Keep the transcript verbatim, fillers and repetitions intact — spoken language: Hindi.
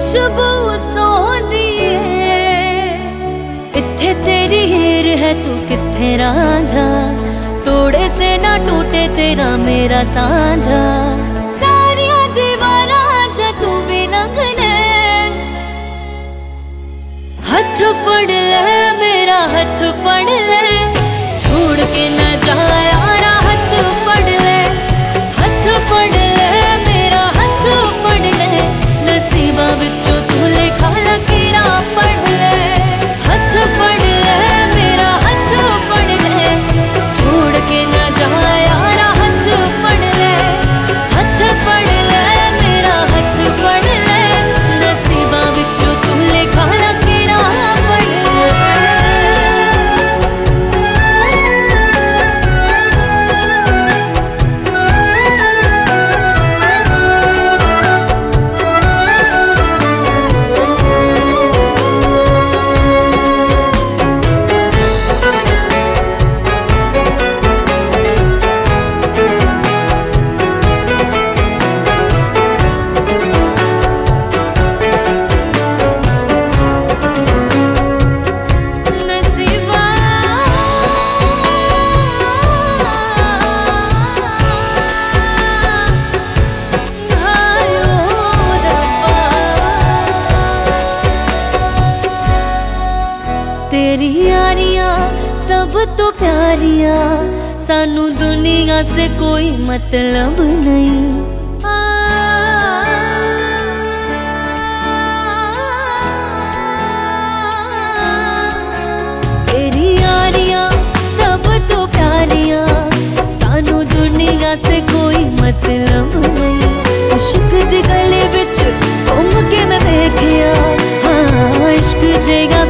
खुशबू सोहनी है, इत्थे तेरी हीर है तू कित्थे रांझा, तोड़े से ना टूटे तेरा मेरा सांझा। सारिया दीवारा च तू भी लंघने, हथ फड़ ले मेरा हथ फड़ ले, छोड़ के न जा यारा हथ फड़ ले, हथ फड़ ले मेरा हथ फड़ ले, नसीबा विचों तू लिखा लकीरा पढ़ ले। हथ फड़ ले मेरा हथ फड़ ले, छोड़ के न जा यारा हथ फड़ ले, हथ फड़ ले मेरा हथ फड़ ले, नसीबा विचों तू लिखा लकीरा पढ़ ले। तेरी यारियां सब तो प्यारियां, सानू दुनिया से कोई मतलब नहीं। आ, तेरी यारियां सब तो प्यारियां, सानू दुनिया से कोई मतलब नहीं। इश्क दी गली विच घूम के मैं देखिया, हाँ इश्क जेगा